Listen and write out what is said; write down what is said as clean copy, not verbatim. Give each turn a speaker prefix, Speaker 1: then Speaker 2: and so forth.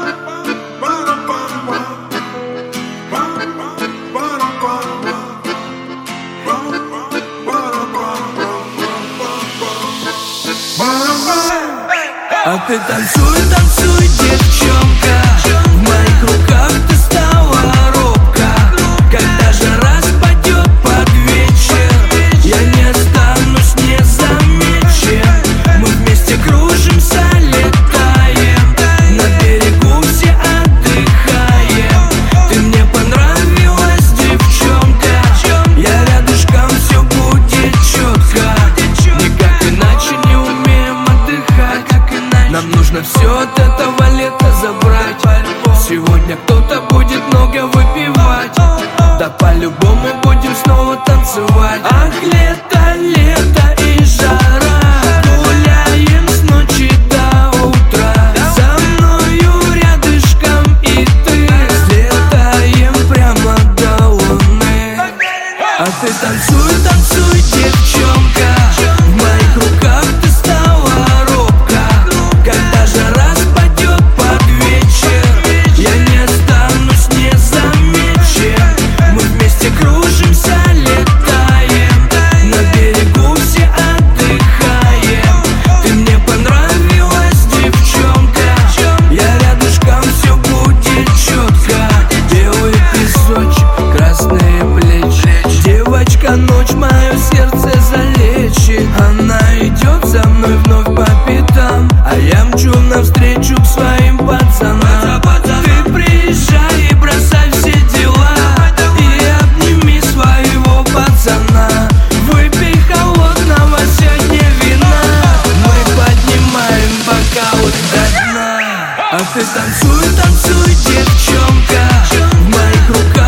Speaker 1: А ты танцуй, танцуй, девчонка, в моих руках ты стала робко. Когда жара спадет под вечер, я не останусь незамечен. Мы вместе кружимся, летаем, на берегу все отдыхаем. Ты мне понравилась, девчонка, я рядышком, все будет четко. Никак иначе не умеем отдыхать. Нам нужно все от этого лета забрать. Сегодня кто-то будет много выпивать, да по-любому будем снова танцевать. Ах, лето, лето и жара, гуляем с ночи до утра. За мною рядышком и ты, слетаем прямо до луны. А ты танцуй, танцуй, девчонка, в моих руках ты стала робко. Когда жара спадет под вечер, я не останусь незамечен. Мы вместе кружимся, летаем, на берегу все отдыхаем. Ты мне понравилась, девчонка, я рядышком, все будет четко. Белый песочек, красные плечи, девочка, ночь мое сердце залечит. Она идет за мной вновь по пятам, а я мчу навстречу к своим пацанам. Ты приезжай и бросай все дела, и обними своего пацана. Выпей холодного сегодня вина, мы поднимаем бокалы до дна. А ты танцуй, танцуй, девчонка, в моих руках